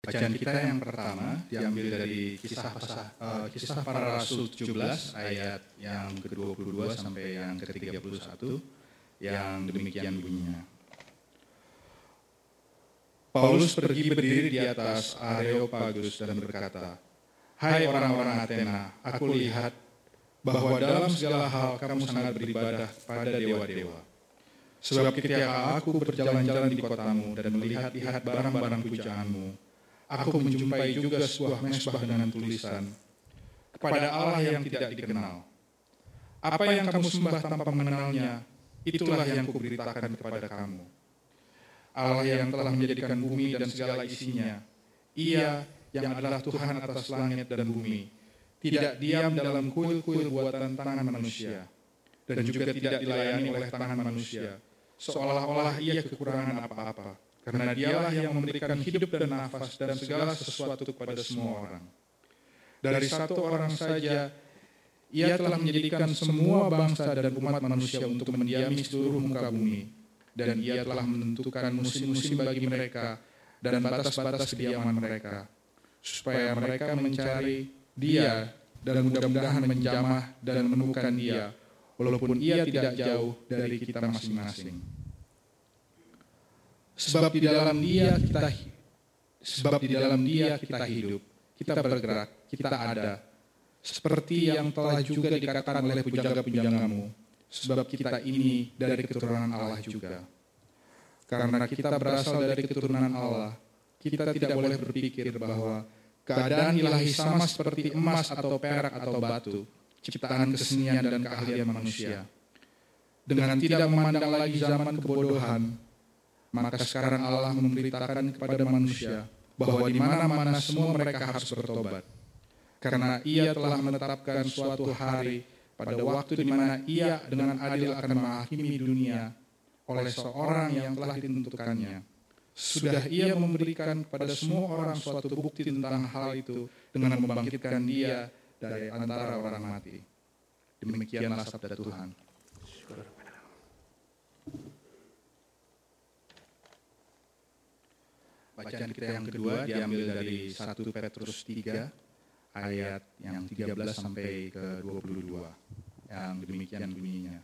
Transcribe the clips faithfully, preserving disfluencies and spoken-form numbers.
Bacaan kita yang pertama diambil dari kisah pasah, uh, kisah para rasul tujuh belas ayat yang ke dua puluh dua sampai yang ke tiga puluh satu yang demikian bunyinya. Paulus pergi berdiri di atas Areopagus dan berkata, "Hai orang-orang Athena, aku lihat bahwa dalam segala hal kamu sangat beribadah pada dewa-dewa. Sebab ketika aku berjalan-jalan di kotamu dan melihat-lihat barang-barang pujaanmu, aku menjumpai juga sebuah mesbah dengan tulisan, kepada Allah yang tidak dikenal. Apa yang kamu sembah tanpa mengenalnya, itulah yang kuberitakan kepada kamu. Allah yang telah menjadikan bumi dan segala isinya, Ia yang adalah Tuhan atas langit dan bumi, tidak diam dalam kuil-kuil buatan tangan manusia, dan juga tidak dilayani oleh tangan manusia, seolah-olah Ia kekurangan apa-apa. Karena Dialah yang memberikan hidup dan nafas dan segala sesuatu kepada semua orang. Dari satu orang saja, Ia telah menjadikan semua bangsa dan umat manusia untuk mendiami seluruh muka bumi. Dan Ia telah menentukan musim-musim bagi mereka dan batas-batas kediaman mereka, supaya mereka mencari Dia dan mudah-mudahan menjamah dan menemukan Dia, walaupun Ia tidak jauh dari kita masing-masing. Sebab di dalam Dia kita sebab di dalam Dia kita hidup, kita bergerak, kita ada. Seperti yang telah juga dikatakan oleh penjaga-penjagamu, sebab kita ini dari keturunan Allah juga. Karena kita berasal dari keturunan Allah, kita tidak boleh berpikir bahwa keadaan ilahi sama seperti emas atau perak atau batu, ciptaan kesenian dan keahlian manusia. Dengan tidak memandang lagi zaman kebodohan, maka sekarang Allah memberitakan kepada manusia bahwa di mana-mana semua mereka harus bertobat. Karena Ia telah menetapkan suatu hari pada waktu di mana Ia dengan adil akan menghakimi dunia oleh seorang yang telah ditentukannya. Sudah Ia memberikan kepada semua orang suatu bukti tentang hal itu dengan membangkitkan Dia dari antara orang mati. Demikianlah sabda Tuhan. Bacaan kita yang kedua diambil dari satu Petrus tiga ayat yang tiga belas sampai ke dua puluh dua yang demikian bunyinya.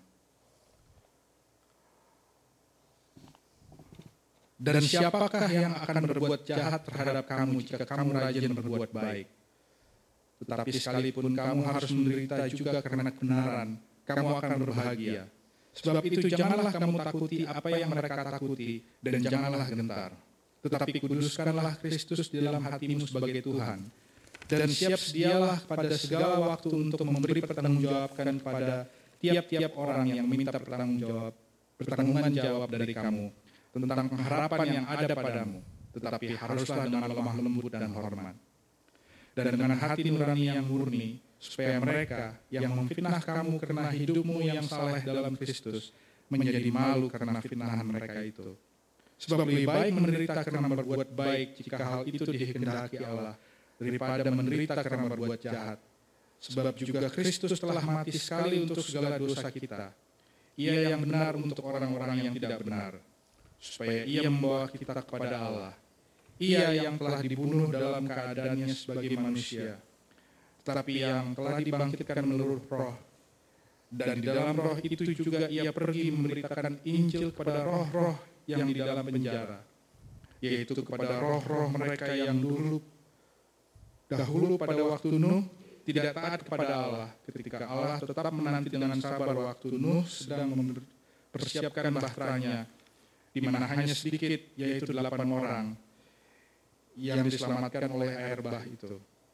Dan siapakah yang akan berbuat jahat terhadap kamu jika kamu rajin berbuat baik? Tetapi sekalipun kamu harus menderita juga karena kebenaran, kamu akan berbahagia. Sebab itu janganlah kamu takuti apa yang mereka takuti, dan janganlah gentar. Tetapi kuduskanlah Kristus di dalam hatimu sebagai Tuhan. Dan siap sedialah pada segala waktu untuk memberi pertanggungjawabkan kepada tiap-tiap orang yang meminta pertanggungjawab, pertanggungan jawab dari kamu tentang pengharapan yang ada padamu. Tetapi haruslah dengan lemah lembut dan hormat. Dan dengan hati nurani yang murni, supaya mereka yang memfitnah kamu karena hidupmu yang saleh dalam Kristus menjadi malu karena fitnahan mereka itu. Sebab lebih baik menderita karena berbuat baik jika hal itu dikehendaki Allah, daripada menderita karena berbuat jahat. Sebab juga Kristus telah mati sekali untuk segala dosa kita. Ia yang benar untuk orang-orang yang tidak benar, supaya Ia membawa kita kepada Allah. Ia yang telah dibunuh dalam keadaannya sebagai manusia, tetapi yang telah dibangkitkan menurut roh. Dan di dalam roh itu juga Ia pergi memberitakan Injil kepada roh-roh yang di dalam penjara, yaitu kepada roh-roh mereka yang dulu dahulu pada waktu Nuh tidak taat kepada Allah, ketika Allah tetap menanti dengan sabar waktu Nuh sedang mempersiapkan bahteranya, di mana hanya sedikit, yaitu delapan orang yang diselamatkan oleh air bah itu.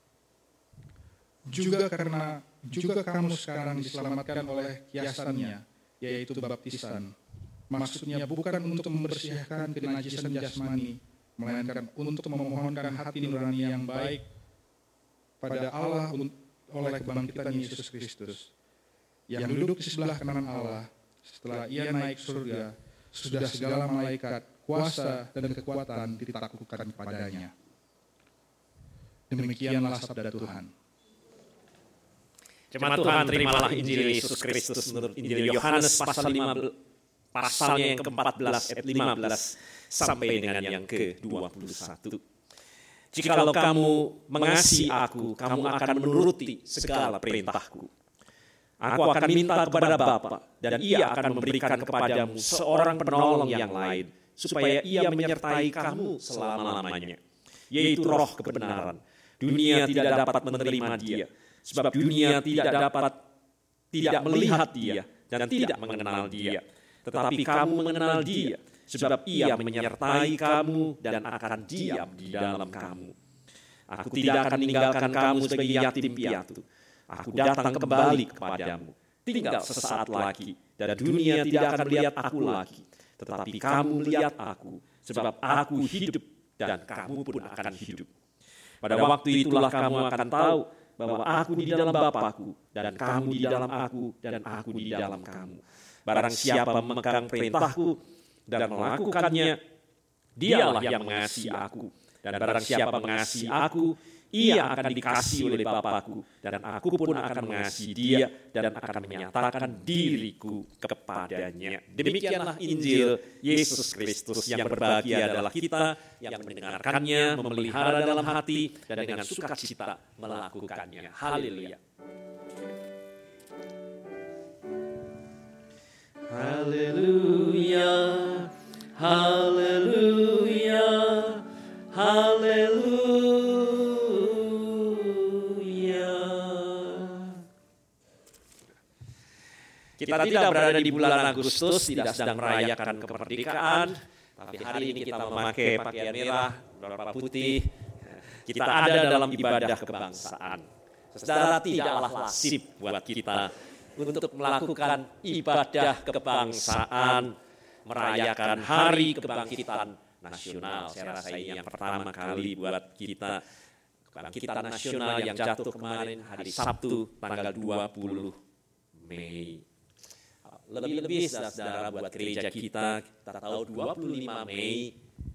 Juga karena juga kamu sekarang diselamatkan oleh kiasannya, yaitu baptisan. Maksudnya bukan untuk membersihkan kenajisan jasmani, melainkan untuk memohonkan hati nurani yang baik pada Allah oleh kebangkitan Yesus Kristus, yang duduk di sebelah kanan Allah setelah Ia naik surga. Sudah segala malaikat, kuasa, dan kekuatan ditaklukkan kepadanya. Demikianlah sabda Tuhan. Jemaat Tuhan, terimalah Injil Yesus Kristus menurut Injil Yohanes pasal lima belas, pasalnya yang ke empat belas ayat lima belas sampai dengan yang ke dua puluh satu. Jikalau kamu mengasihi aku, kamu akan menuruti segala perintahku. Aku akan minta kepada Bapa, dan Ia akan memberikan kepadamu seorang penolong yang lain, supaya Ia menyertai kamu selama-lamanya, yaitu Roh kebenaran. Dunia tidak dapat menerima Dia, sebab dunia tidak dapat tidak melihat Dia dan tidak mengenal Dia. Tetapi kamu mengenal Dia, sebab Ia menyertai kamu dan akan diam di dalam kamu. Aku tidak akan meninggalkan kamu sebagai yatim piatu. Aku datang kembali kepadamu. Tinggal sesaat lagi, dan dunia tidak akan melihat aku lagi. Tetapi kamu lihat aku, sebab aku hidup dan kamu pun akan hidup. Pada waktu itulah kamu akan tahu bahwa aku di dalam Bapa-Ku, dan kamu di dalam aku, dan aku di dalam kamu. Barang siapa memegang perintahku dan melakukannya, dialah yang mengasihi aku. Dan barang siapa mengasihi aku, ia akan dikasihi oleh Bapa-Ku, dan aku pun akan mengasihi dia dan akan menyatakan diriku kepadanya. Demikianlah Injil Yesus Kristus. Yang berbahagia adalah kita yang mendengarkannya, memelihara dalam hati, dan dengan sukacita melakukannya. Haleluya. Haleluya, haleluya, haleluya. Kita tidak berada di bulan Agustus, tidak sedang merayakan kemerdekaan, tapi hari ini kita memakai pakaian merah, berwarna putih. Kita ada dalam ibadah kebangsaan. Saudara, tidaklah lazim buat kita untuk melakukan ibadah kebangsaan, merayakan hari kebangkitan nasional. Saya rasa ini yang pertama kali buat kita. Kebangkitan nasional yang jatuh kemarin hari Sabtu tanggal dua puluh Mei. Lebih-lebih saudara buat gereja kita, kita tahu dua puluh lima Mei,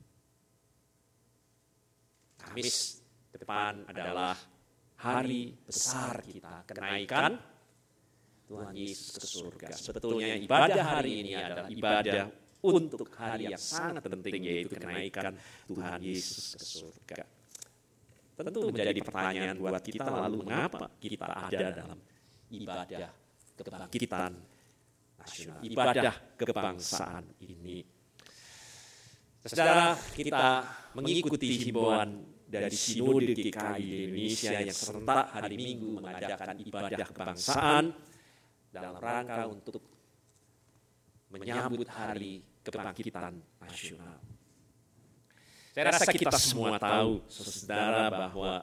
Kamis depan adalah hari besar kita, kenaikan Tuhan Yesus ke surga. Sebetulnya ibadah hari ini adalah ibadah untuk hari yang sangat penting, yaitu kenaikan Tuhan Yesus ke surga. Tentu menjadi pertanyaan buat kita, lalu mengapa kita ada dalam ibadah kebangkitan nasional, ibadah kebangsaan ini. Saudara, kita mengikuti himbauan dari Sinode G K I Indonesia yang serentak hari Minggu mengadakan ibadah kebangsaan dalam rangka untuk menyambut hari kebangkitan nasional. Saya rasa kita semua tahu, saudara, bahwa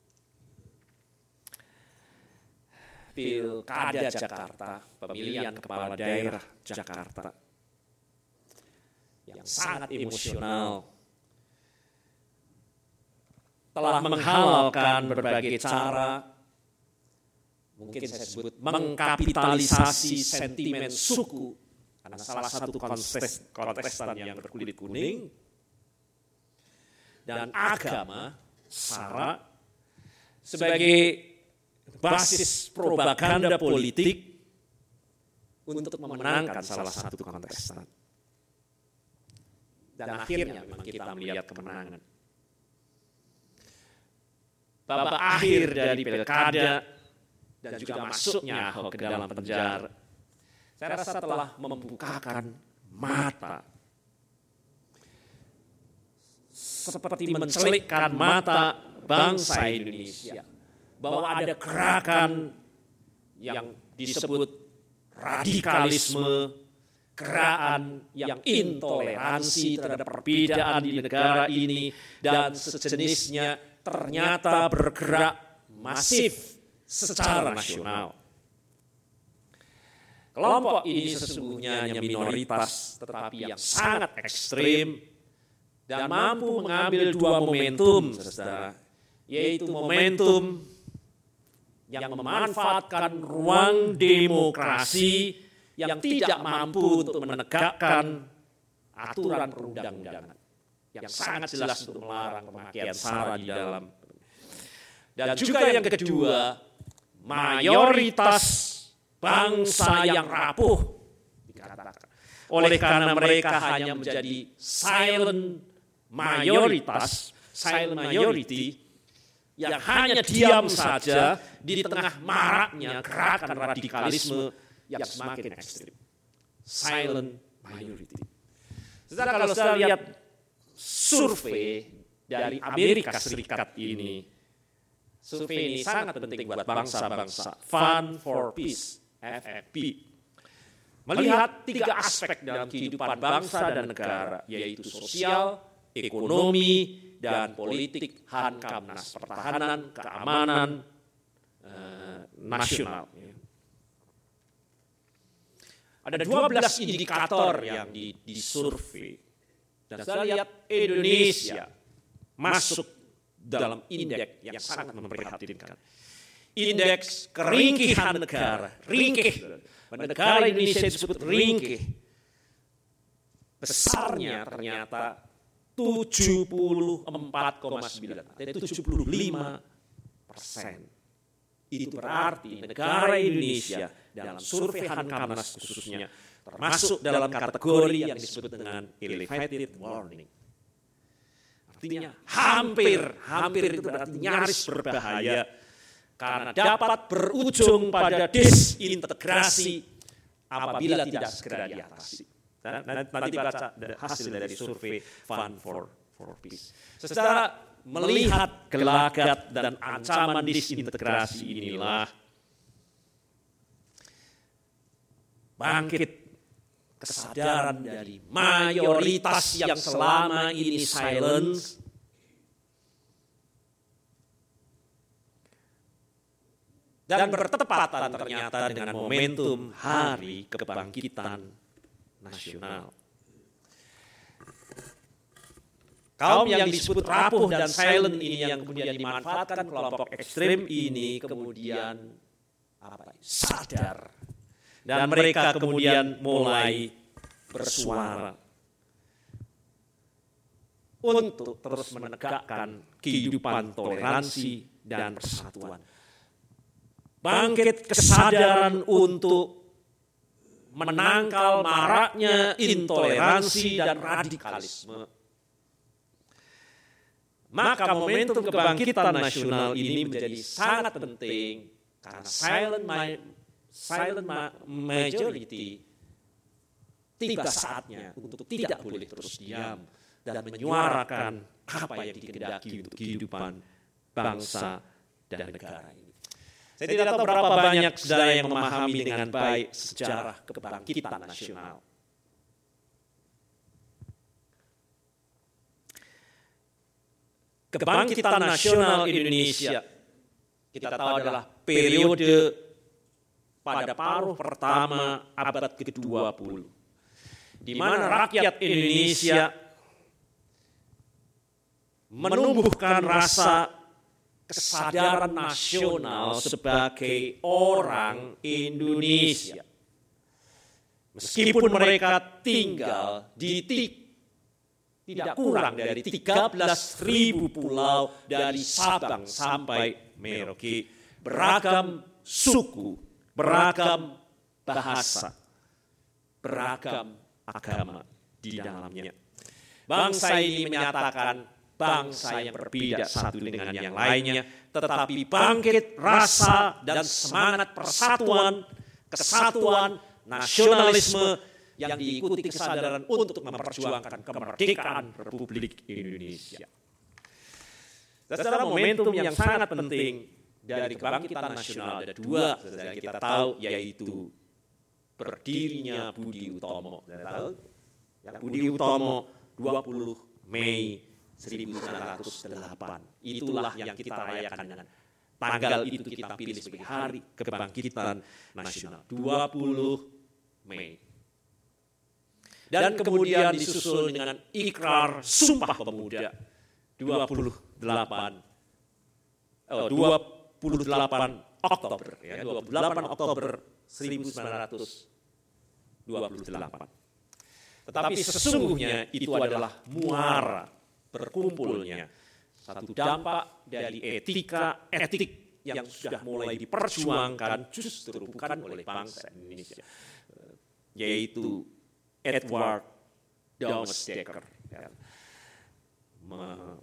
Pilkada Jakarta, pemilihan kepala daerah Jakarta, yang sangat emosional, telah menghalalkan berbagai cara, mungkin saya sebut mengkapitalisasi sentimen suku, karena salah satu kontestan yang berkulit kuning, dan agama, SARA, sebagai basis propaganda politik untuk memenangkan salah satu kontestan. Dan akhirnya memang kita melihat kemenangan. Babak akhir dari pilkada dan juga masuknya Ahok ke dalam penjara, saya rasa telah membukakan mata, seperti mencelikkan mata bangsa Indonesia, bahwa ada gerakan yang disebut radikalisme, gerakan yang intoleransi terhadap perbedaan di negara ini dan sejenisnya, ternyata bergerak masif secara nasional. Kelompok ini sesungguhnya hanya minoritas, tetapi yang sangat ekstrim dan mampu mengambil dua momentum, saudara, yaitu momentum yang memanfaatkan ruang demokrasi yang tidak mampu untuk menegakkan aturan perundang-undangan yang sangat jelas untuk melarang pemakaian SARA di dalam. Dan juga yang kedua, mayoritas bangsa yang rapuh dikatakan. Oleh karena mereka hanya menjadi silent mayoritas, silent majority, yang hanya diam saja di tengah maraknya gerakan radikalisme yang semakin ekstrim. Silent majority. Saudara, kalau saya lihat survei dari Amerika Serikat ini, survei ini sangat penting buat bangsa-bangsa. Fund for Peace, F F P, melihat tiga aspek dalam kehidupan bangsa dan negara, yaitu sosial, ekonomi, dan politik, Hankamnas, pertahanan, keamanan eh, nasional. Ada dua belas indikator yang disurvei. Dan saya lihat Indonesia masuk dalam indeks yang sangat memprihatinkan. Indeks keringkihan negara, ringkih. Negara Indonesia disebut ringkih. Besarnya ternyata tujuh puluh empat koma sembilan, atau tujuh puluh lima persen. Itu berarti negara Indonesia dalam survei Hankamnas khususnya termasuk dalam kategori yang disebut dengan elevated warning. Artinya hampir, hampir itu berarti nyaris berbahaya karena dapat berujung pada disintegrasi apabila tidak segera diatasi. Nanti baca hasil dari survei Fund for, for Peace. Secara melihat gelagat dan ancaman disintegrasi inilah bangkit kesadaran dari mayoritas yang selama ini silence dan bertepatan ternyata dengan momentum Hari Kebangkitan Nasional. Kaum yang disebut rapuh dan silent ini yang kemudian dimanfaatkan kelompok ekstrem ini kemudian apa, sadar. Dan mereka kemudian mulai bersuara untuk terus menegakkan kehidupan toleransi dan persatuan. Bangkit kesadaran untuk menangkal maraknya intoleransi dan radikalisme. Maka momentum kebangkitan nasional ini menjadi sangat penting karena silent, ma- silent ma- majority tiba saatnya untuk tidak boleh terus diam dan menyuarakan apa yang dikehendaki untuk kehidupan bangsa dan negara ini. Saya tidak tahu berapa banyak saudara yang memahami dengan baik sejarah kebangkitan nasional. Kebangkitan nasional Indonesia kita tahu adalah periode pada paruh pertama abad ke dua puluh, di mana rakyat Indonesia menumbuhkan rasa kesadaran nasional sebagai orang Indonesia. Meskipun mereka tinggal di tidak kurang dari tiga belas ribu pulau dari Sabang sampai Merauke, beragam suku, beragam bahasa, beragam agama di dalamnya. Bangsa ini menyatakan bangsa yang berbeda satu dengan yang lainnya, tetapi bangkit rasa dan semangat persatuan, kesatuan, nasionalisme yang diikuti kesadaran untuk memperjuangkan kemerdekaan Republik Indonesia. Secara momentum yang sangat penting dari kebangkitan nasional ada dua, yang kita tahu, yaitu berdirinya Budi Utomo. Tahu? Yang Budi Utomo dua puluh Mei seribu sembilan ratus delapan. Itulah yang kita rayakan dengan tanggal itu kita pilih sebagai Hari Kebangkitan Nasional, dua puluh Mei. Dan kemudian disusul dengan Ikrar Sumpah Pemuda dua puluh delapan oh, dua puluh delapan Oktober ya, dua puluh delapan Oktober seribu sembilan ratus dua puluh delapan. Tetapi sesungguhnya itu adalah muara berkumpulnya satu dampak dari etika etik yang sudah mulai diperjuangkan justru bukan oleh bangsa Indonesia, yaitu Edward Thomas Dekker,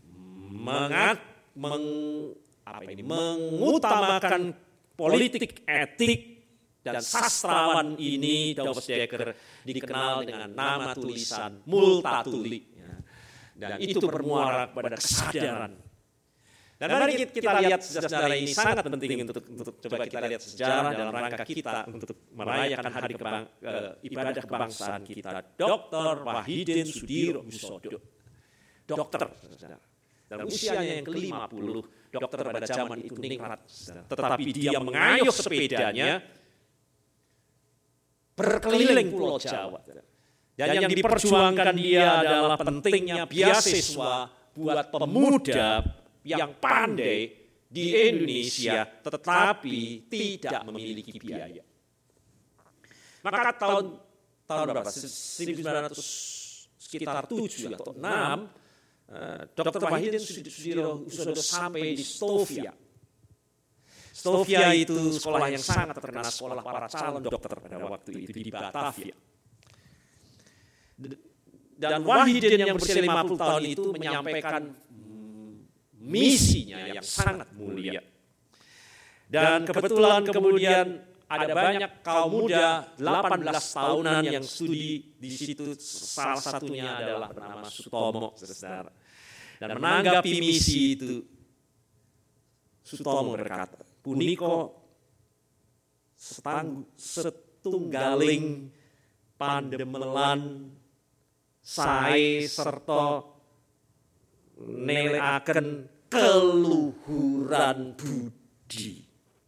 mengat, meng, apa ini, mengutamakan politik, etik, dan sastrawan ini, Douwe Dekker, dikenal dengan nama tulisan Multatuli. Dan itu bermuara pada kesadaran. Dan mari kita lihat sejarah ini sangat penting untuk, untuk coba kita lihat sejarah dalam rangka kita untuk merayakan hari kebang, uh, ibadah kebangsaan kita. Doktor Wahidin Sudiro Husodo, dokter, dalam usianya yang ke lima puluh, dokter pada zaman itu ningrat, tetapi dia mengayuh sepedanya berkeliling Pulau Jawa. Dan yang diperjuangkan dia adalah pentingnya beasiswa buat pemuda yang pandai di Indonesia tetapi tidak memiliki biaya. Maka tahun tahun berapa? seribu sembilan ratus sekitar tujuh atau enam, Doktor Wahidin Sudiro Husodo sampai di Stovia. Stovia itu sekolah yang sangat terkenal, sekolah para calon dokter pada waktu itu di Batavia. Dan Wahidin yang berusia lima puluh tahun itu menyampaikan misinya yang sangat mulia. Dan kebetulan kemudian ada banyak kaum muda delapan belas tahunan yang studi di situ, salah satunya adalah bernama Sutomo, saudara. Dan menanggapi misi itu, Sutomo berkata, puniko setang, setunggaling pandemelan sae serta neleaken keluhuran budi,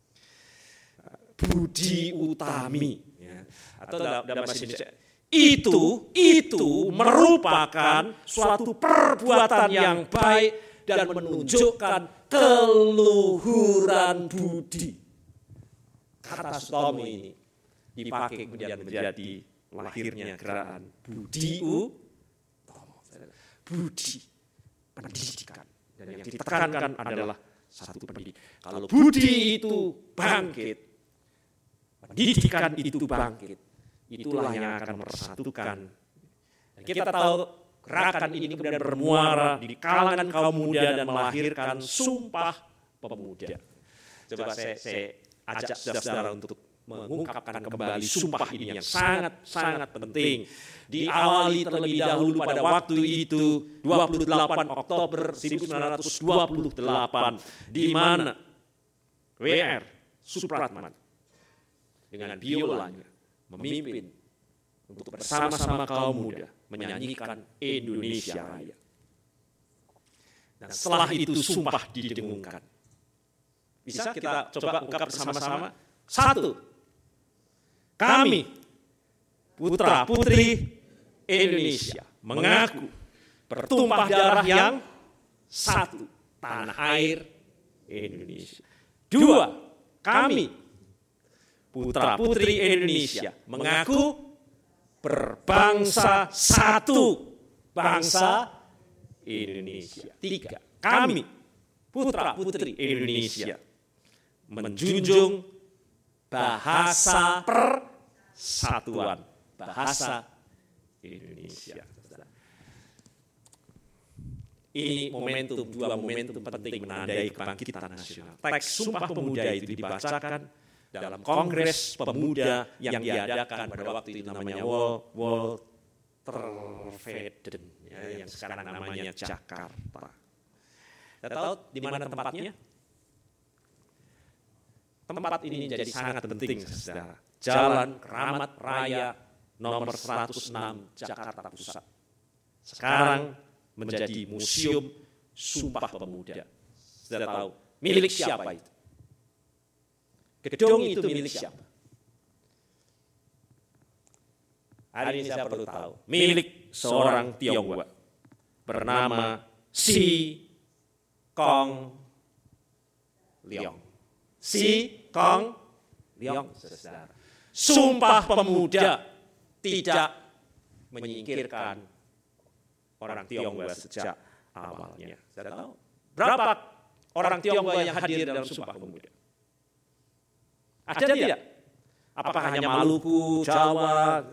budi utami, ya. Atau dalam bahasa Indonesia, itu itu merupakan suatu perbuatan yang baik dan menunjukkan keluhuran budi. Kata Sutomo ini dipakai kemudian menjadi lahirnya gerakan Budi Utomo, budi, pendidikan. Dan yang ditekankan adalah satu pendidikan. Kalau budi itu bangkit, pendidikan itu bangkit, itulah yang akan mempersatukan. Dan kita tahu gerakan ini kemudian bermuara di kalangan kaum muda dan melahirkan Sumpah Pemuda. Coba saya, saya ajak saudara untuk mengungkapkan kembali sumpah ini yang sangat-sangat penting. Diawali terlebih dahulu pada waktu itu dua puluh delapan Oktober seribu sembilan ratus dua puluh delapan, di mana W R Supratman dengan biolanya memimpin untuk bersama-sama kaum muda menyanyikan Indonesia Raya. Dan setelah itu sumpah didengungkan. Bisa kita coba ungkap bersama-sama? Satu, kami putra putri Indonesia mengaku bertumpah darah yang satu, tanah air Indonesia. Dua, kami putra putri Indonesia mengaku berbangsa satu, bangsa Indonesia. Tiga, kami putra putri Indonesia menjunjung bahasa persatuan, bahasa Indonesia. Ini momentum, dua momentum penting menandai kebangkitan nasional. Teks Sumpah Pemuda itu dibacakan dalam Kongres Pemuda yang diadakan pada waktu itu namanya Wolterveden, ya, yang sekarang namanya Jakarta. Kita tahu di mana tempatnya? Tempat ini jadi sangat penting, saudara. Jalan Keramat Raya nomor seratus enam Jakarta Pusat. Sekarang menjadi Museum Sumpah Pemuda. Saudara tahu milik siapa itu? Gedung itu milik siapa? Hari ini saya perlu tahu. Milik seorang Tionghoa bernama Si Kong Leong. Si Kong Leong. Sumpah Pemuda tidak menyingkirkan orang Tionghoa sejak awalnya. Saya tahu berapa orang Tionghoa yang hadir dalam Sumpah Pemuda? Ada tidak? Apakah hanya Maluku, Jawa?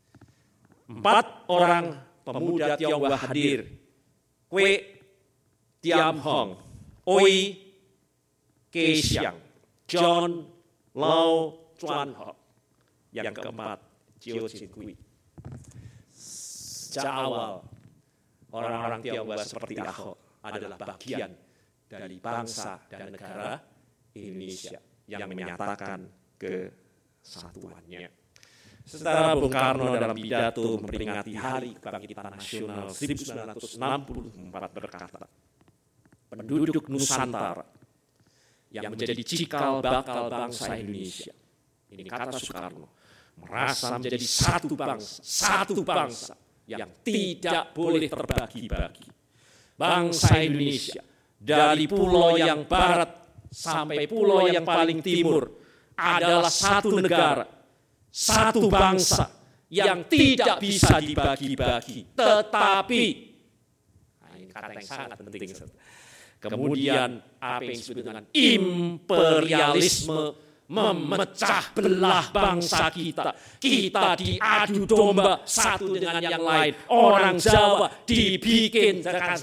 Empat orang pemuda Tionghoa hadir. Kue Tiam Hong, Oi Kei Siang, John Lau Chuan Ho. Yang keempat, Chiu Chin Kui. Sejak awal, orang-orang Tionghoa seperti Ahok adalah bagian dari bangsa dan negara Indonesia yang menyatakan kesatuannya. Setelah Bung Karno dalam pidato memperingati Hari Kebangkitan Nasional seribu sembilan ratus enam puluh empat berkata, penduduk Nusantara yang menjadi cikal bakal bangsa Indonesia, ini kata Soekarno, merasa menjadi satu bangsa, satu bangsa yang tidak boleh terbagi-bagi. Bangsa Indonesia dari pulau yang barat sampai pulau yang paling timur adalah satu negara, satu bangsa yang tidak bisa dibagi-bagi. Tetapi, nah ini kata yang sangat penting. Kemudian apa yang disebut dengan imperialisme memecah belah bangsa kita. Kita diadu domba satu dengan yang lain. Orang Jawa dibikin,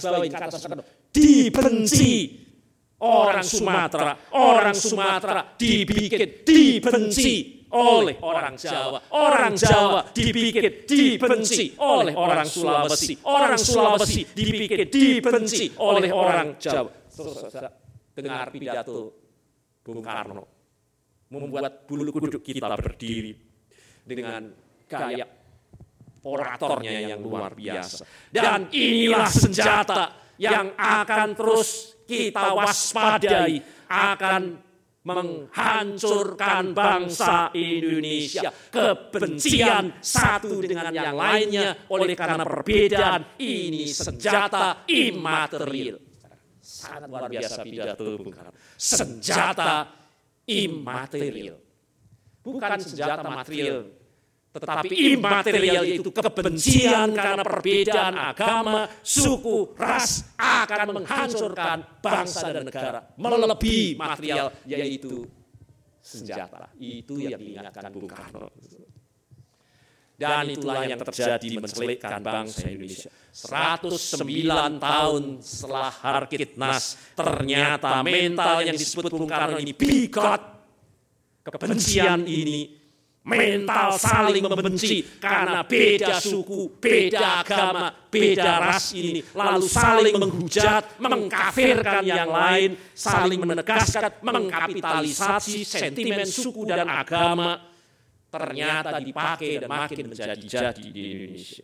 dibenci. Orang Sumatera, orang Sumatera dibikin, dibenci oleh orang Jawa. Orang Jawa dibikin, dibenci oleh orang Sulawesi. Orang Sulawesi dibikin, dibenci oleh orang Jawa. Dengar pidato Bung Karno, membuat bulu kuduk kita berdiri dengan gaya oratornya yang luar biasa. Dan inilah senjata yang akan terus kita waspadai, akan menghancurkan bangsa Indonesia. Kebencian satu dengan yang lainnya oleh karena perbedaan, ini senjata imaterial. Sangat luar biasa pidato Bung Karno. Senjata imaterial. Bukan senjata material, tetapi imaterial itu kebencian karena perbedaan agama, suku, ras akan menghancurkan bangsa dan negara. Melebihi material, yaitu senjata. Itu yang diingatkan Bung Karno. Dan itulah yang terjadi mencelikkan bangsa Indonesia. seratus sembilan tahun setelah Harkitnas, ternyata mental yang disebut Bung Karno ini bigot. Kebencian ini, mental saling membenci karena beda suku, beda agama, beda ras ini, lalu saling menghujat, mengkafirkan yang lain, saling menegaskan, mengkapitalisasi sentimen suku dan agama, ternyata dipakai dan makin menjadi-jadi di Indonesia.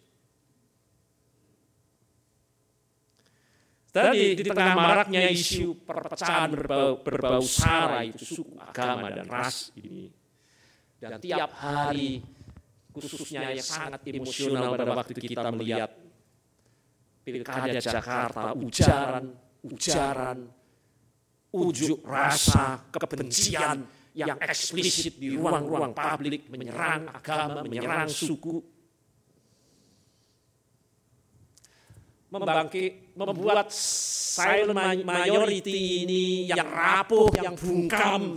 Tadi di tengah maraknya isu perpecahan berbau, berbau sara itu suku, agama, dan ras ini. Dan tiap hari, khususnya yang sangat emosional pada waktu kita melihat Pilkada Jakarta, ujaran, ujaran, ujuk rasa, kebencian yang eksplisit di ruang-ruang publik, menyerang agama, menyerang suku, membangkit, membuat silent majority ini yang rapuh, yang bungkam,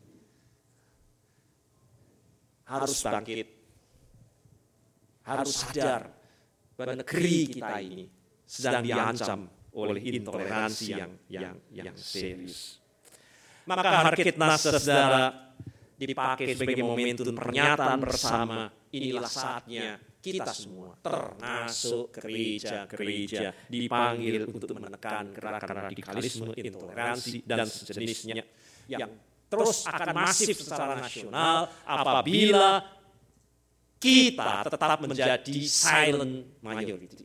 harus bangkit, harus sadar bahwa negeri kita ini sedang diancam oleh intoleransi yang yang yang serius. Maka Harkitnas, saudara, dipakai sebagai momentum pernyataan bersama. Inilah saatnya kita semua, termasuk gereja-gereja, dipanggil untuk menekan gerakan radikalisme, intoleransi, dan sejenisnya yang terus akan masif secara nasional apabila kita tetap menjadi silent minority.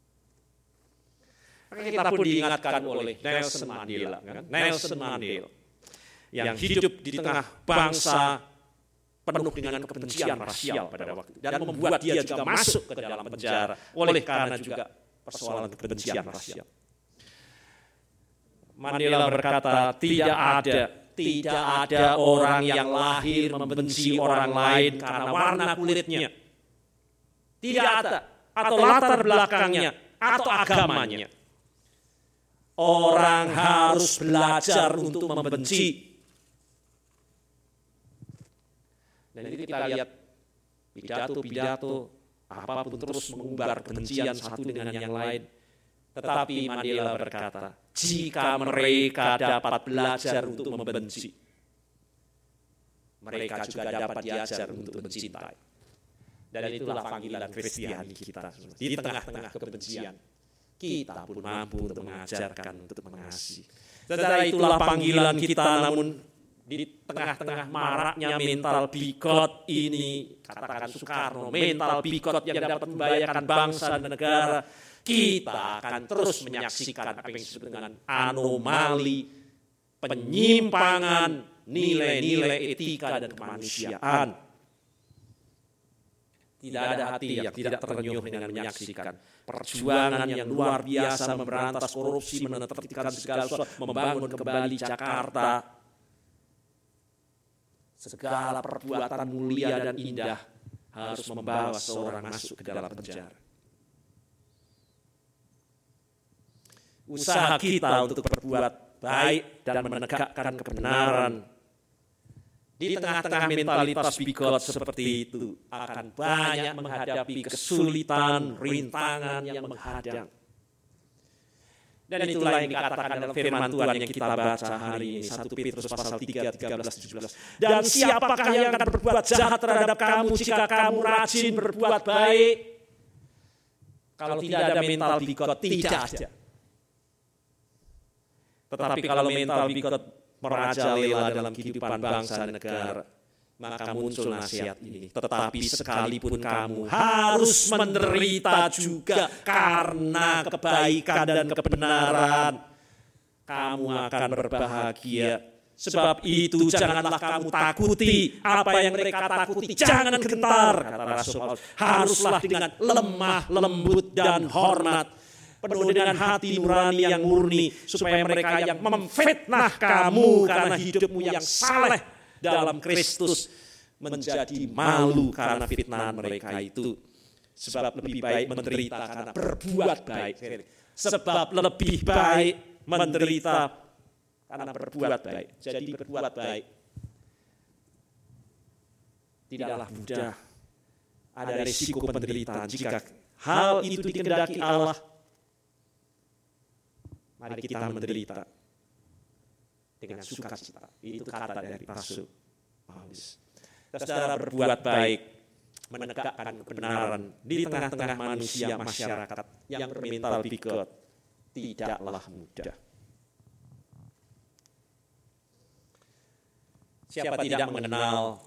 Maka kita pun diingatkan oleh Nelson Mandela, kan? Nelson Mandela yang hidup di tengah bangsa penuh dengan kebencian rasial pada waktu itu, dan membuat dia juga masuk ke dalam penjara oleh karena juga persoalan kebencian rasial. Mandela berkata, tidak ada Tidak ada orang yang lahir membenci orang lain karena warna kulitnya. Tidak ada. Atau latar belakangnya. Atau agamanya. Orang harus belajar untuk membenci. Dan ini kita lihat pidato-pidato, apapun terus mengumbar kebencian satu dengan yang lain. Tetapi Mandela berkata, jika mereka dapat belajar untuk membenci, mereka juga dapat diajar untuk mencintai. Dan itulah panggilan Kristiani kita. Di tengah-tengah kebencian, kita pun mampu untuk mengajarkan untuk mengasihi. Saudara, itulah panggilan kita, namun di tengah-tengah maraknya mental bigot ini, katakan Soekarno, mental bigot yang dapat membahayakan bangsa dan negara, kita akan terus menyaksikan apa yang disebut dengan anomali, penyimpangan nilai-nilai etika dan kemanusiaan. Tidak ada hati yang tidak terenyuh dengan menyaksikan perjuangan yang luar biasa memberantas korupsi, menertibkan segala sesuatu, membangun kembali Jakarta. Segala perbuatan mulia dan indah harus membawa seorang masuk ke dalam penjara. Usaha kita untuk berbuat baik dan menegakkan kebenaran di tengah-tengah mentalitas bigot seperti itu akan banyak menghadapi kesulitan, rintangan yang menghadang. Dan itulah yang dikatakan dalam firman Tuhan yang kita baca hari ini, satu Petrus pasal tiga, tiga belas, tujuh belas. Dan siapakah yang akan berbuat jahat terhadap kamu jika kamu rajin berbuat baik? Kalau tidak ada mental bigot, tidak ada. Tetapi kalau mental bigot merajalela dalam kehidupan bangsa dan negara, maka muncul nasihat ini. Tetapi sekalipun kamu harus menderita juga karena kebaikan dan kebenaran, kamu akan berbahagia. Sebab itu janganlah kamu takuti apa yang mereka takuti. Jangan gentar, kata Rasul Paulus. Haruslah dengan lemah, lembut, dan hormat, penuh dengan hati nurani yang murni, supaya mereka yang memfitnah kamu karena hidupmu yang saleh dalam Kristus menjadi malu karena fitnahan mereka itu. Sebab lebih baik menderita karena berbuat baik. Sebab lebih baik menderita karena berbuat baik. Jadi berbuat baik tidaklah mudah. Ada risiko penderitaan jika hal itu dikehendaki Allah. Mari kita menderita dengan sukacita. Itu kata dari Rasul Paulus. Saudara, berbuat baik, menegakkan kebenaran di tengah-tengah manusia masyarakat yang bermental bigot tidaklah mudah. Siapa tidak mengenal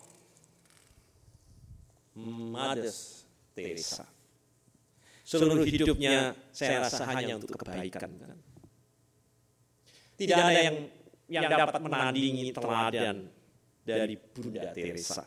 Mother Teresa? Seluruh hidupnya saya rasa hanya untuk kebaikan. Tidak ada yang yang dapat menandingi teladan dari Bunda Teresa.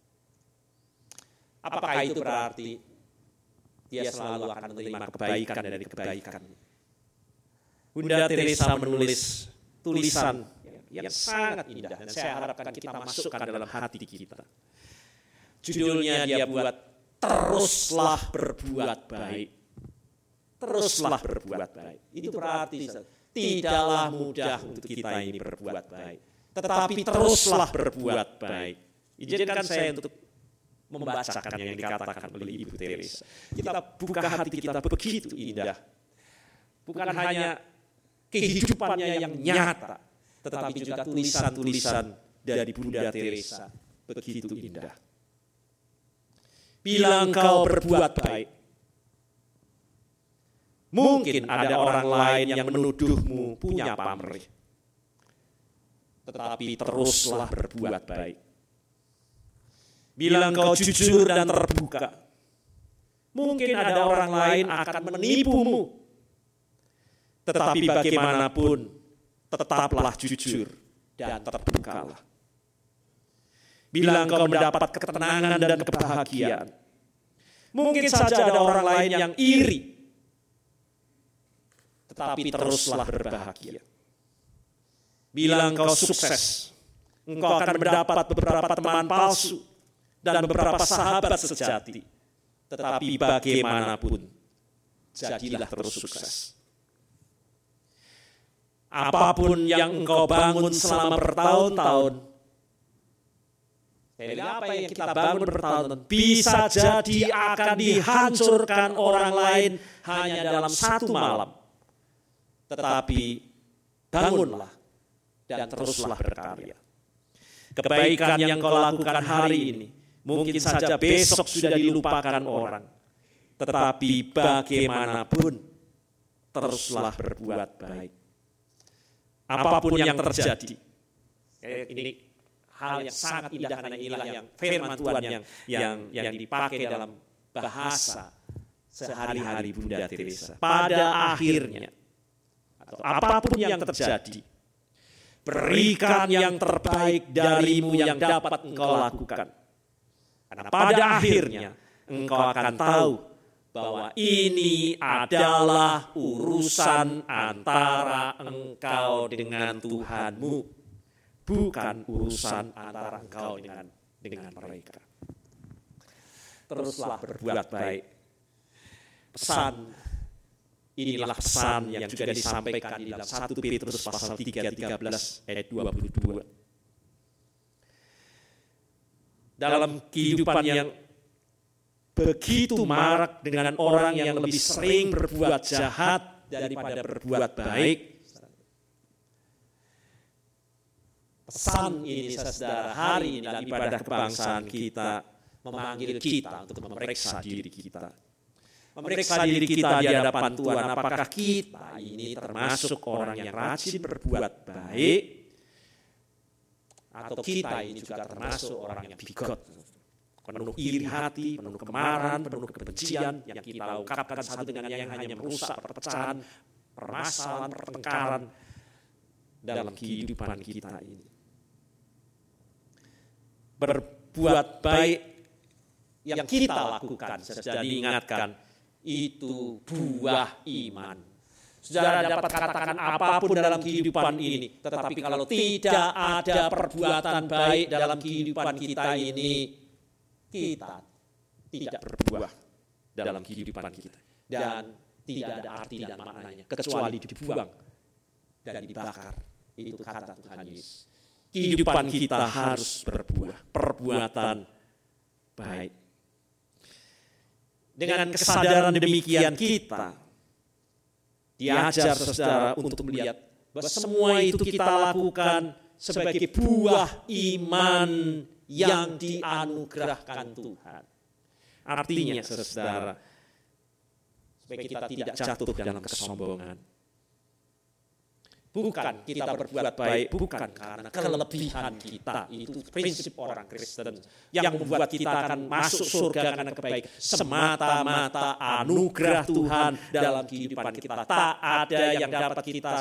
Apakah itu berarti dia selalu akan menerima kebaikan dari kebaikan? Bunda Teresa menulis tulisan yang sangat indah dan saya harapkan kita masukkan dalam hati kita. Judulnya dia buat teruslah berbuat baik. Teruslah berbuat baik. Itu berarti tidaklah mudah untuk kita ini berbuat baik. Tetapi teruslah berbuat baik. Izinkan saya untuk membacakan yang dikatakan oleh Ibu Teresa. Kita buka hati kita begitu indah. Bukan hanya kehidupannya yang nyata, tetapi juga tulisan-tulisan dari Bunda Teresa begitu indah. Bila engkau berbuat baik, mungkin ada orang lain yang menuduhmu punya pamrih. Tetapi teruslah berbuat baik. Bila engkau jujur dan terbuka, mungkin ada orang lain akan menipumu. Tetapi bagaimanapun, tetaplah jujur dan terbukalah. Bila engkau mendapat ketenangan dan kebahagiaan, mungkin saja ada orang lain yang iri. Tetapi teruslah berbahagia. Bila engkau sukses, engkau akan mendapat beberapa teman palsu dan beberapa sahabat sejati. Tetapi bagaimanapun, jadilah terus sukses. Apapun yang engkau bangun selama bertahun-tahun, apa yang kita bangun bertahun-tahun, bisa jadi akan dihancurkan orang lain hanya dalam satu malam. Tetapi bangunlah dan teruslah berkarya. Kebaikan yang kau lakukan hari ini mungkin saja besok sudah dilupakan orang. Tetapi bagaimanapun teruslah berbuat baik. Apapun yang terjadi. Ini hal yang sangat indah karena inilah yang firman Tuhan yang yang yang dipakai dalam bahasa sehari-hari Bunda Teresa. Pada akhirnya atau apapun yang terjadi, berikan yang terbaik darimu yang dapat engkau lakukan. Karena pada akhirnya engkau akan tahu bahwa ini adalah urusan antara engkau dengan Tuhanmu, bukan urusan antara engkau dengan dengan mereka. Teruslah berbuat baik. Pesan inilah pesan yang juga disampaikan di dalam satu Petrus pasal tiga tiga belas ayat dua puluh dua. Dalam kehidupan yang begitu marak dengan orang yang lebih sering berbuat jahat daripada berbuat baik, pesan ini saudara hari ini dalam ibadah kebangsaan kita memanggil kita untuk memeriksa diri kita. Memeriksa diri kita di hadapan Tuhan, apakah kita ini termasuk orang yang rajin berbuat baik, atau kita ini juga termasuk orang yang bigot, penuh iri hati, penuh kemarahan, penuh kebencian yang kita ungkapkan satu dengan yang hanya merusak perpecahan, permasalahan, pertengkaran dalam kehidupan kita ini. Berbuat baik yang kita lakukan, saudara diingatkan, itu buah iman. Saudara dapat katakan apapun dalam kehidupan ini, tetapi kalau tidak ada perbuatan baik dalam kehidupan kita ini, kita tidak berbuah dalam kehidupan kita. Dan tidak ada arti dan maknanya, kecuali dibuang dan dibakar. Itu kata Tuhan Yesus. Kehidupan kita harus berbuah, perbuatan baik. Dengan kesadaran demikian kita diajar saudara untuk melihat bahwa semua itu kita lakukan sebagai buah iman yang dianugerahkan Tuhan. Artinya saudara, supaya kita tidak jatuh dalam kesombongan. Bukan kita berbuat baik, bukan karena kelebihan kita. Itu prinsip orang Kristen yang membuat kita akan masuk surga karena kebaikan. Semata-mata anugerah Tuhan dalam kehidupan kita. Tak ada yang dapat kita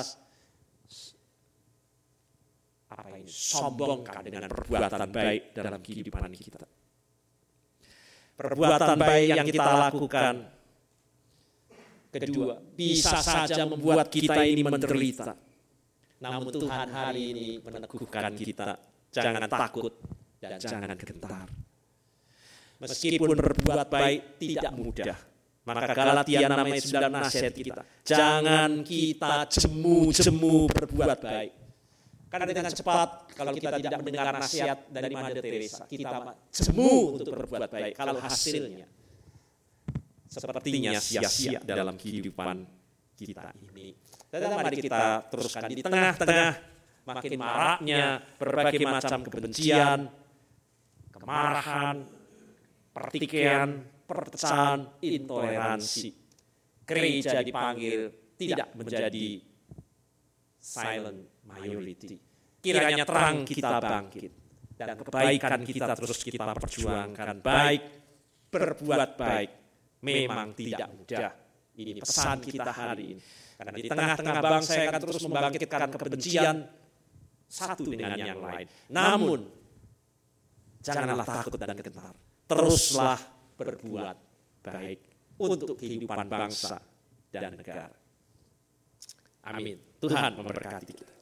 apa ini, sombongkan dengan perbuatan baik dalam kehidupan kita. Perbuatan baik yang kita lakukan, kedua, bisa saja membuat kita ini menderita. Namun Tuhan hari ini meneguhkan kita, jangan takut dan jangan gentar. Meskipun berbuat baik tidak mudah, maka Galatia enam ayat sembilan nasihat kita, jangan kita jemu-jemu berbuat baik. Karena dengan cepat, kalau kita tidak mendengar nasihat dari Mother Teresa, kita jemu untuk berbuat baik. Kalau hasilnya sepertinya sia-sia dalam kehidupan kita ini. Dan mari kita teruskan di tengah-tengah makin maraknya berbagai macam kebencian, kemarahan, pertikaian, perpecahan, intoleransi. Gereja dipanggil tidak menjadi silent majority. Kiranya terang kita bangkit dan kebaikan kita terus kita perjuangkan. Baik, berbuat baik memang tidak mudah. Ini pesan kita hari ini. Karena di tengah-tengah bangsa yang akan terus membangkitkan kebencian satu dengan yang lain. Namun, janganlah takut dan gentar. Teruslah berbuat baik untuk kehidupan bangsa dan negara. Amin. Tuhan memberkati kita.